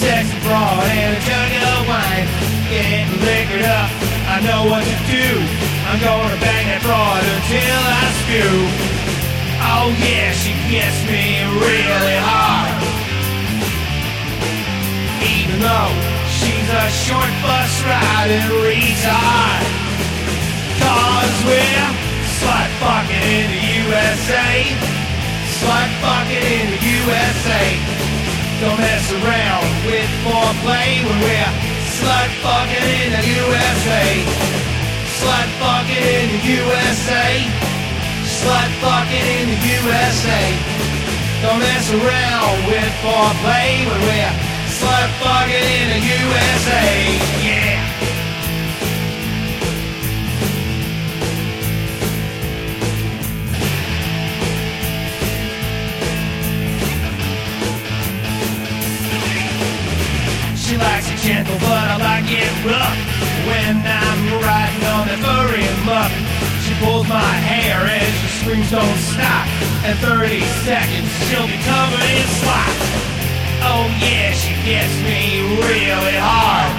sexy broad and a jug of wine. Getting liquored up, I know what to do. I'm gonna bang that broad until I spew. Oh yeah, she gets me really hard. Even though she's a short bus riding retard. Cause we're slut fucking in the USA. Slut fucking in the USA. Don't mess around with foreplay when we're slut fucking in the USA. Slut fucking in the USA. Slut fucking in the USA. Don't mess around with foreplay when we're slut fucking in the USA. Yeah. She likes it gentle, but I like it rough. When I'm riding on that furry muck, she pulls my hair and she screams don't stop. In 30 seconds she'll be covered in slop. Oh yeah, she gets me really hard.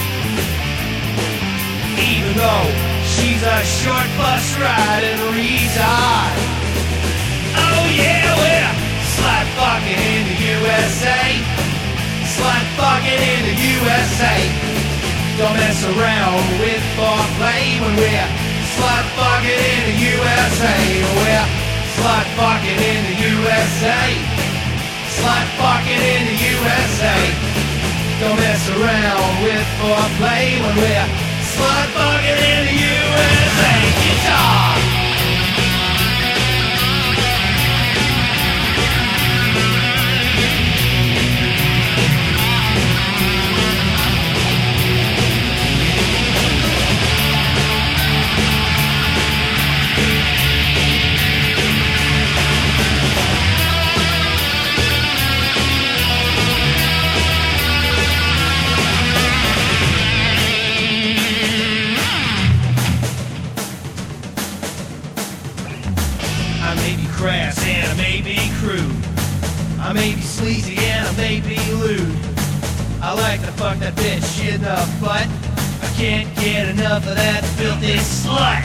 Even though she's a short bus riding retard. Oh yeah, we're slut fucking in the USA. Slut fucking in the USA. Don't mess around with foreplay when we're slut fucking in the USA. We're slut fucking in the USA. Slut fucking in the USA. Don't mess around with foreplay when we're slut fucking in the USA. Guitar. I may be crass and I may be crude. I may be sleazy and I may be lewd. I like to fuck that bitch in the butt. I can't get enough of that filthy slut.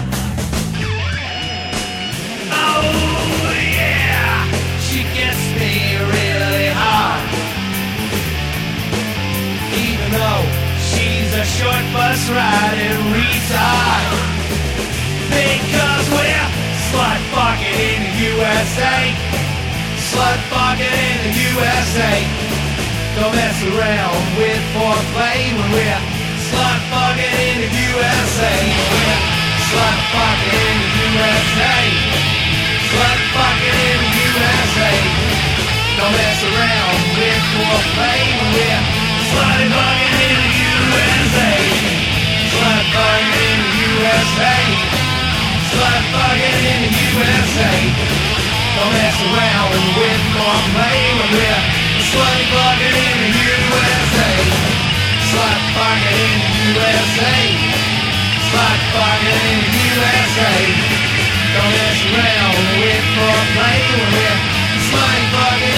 Oh yeah, she gets me really hard. Even though she's a short bus riding retard. Because we're slut fucking in the USA. Slut fucking in the USA. Don't mess around with foreplay when we're slut fucking in the USA. We're slut fucking in the USA. Slut fucking in the USA. Don't mess around with foreplay when we're slut fucking in the USA. Slut fucking in the USA. Slut fucking in the USA. Don't mess around with foreplay when we're slut fucking in the USA. Slut fucking in the USA. Slut fucking in the USA. Don't mess around with foreplay when we're slut fucking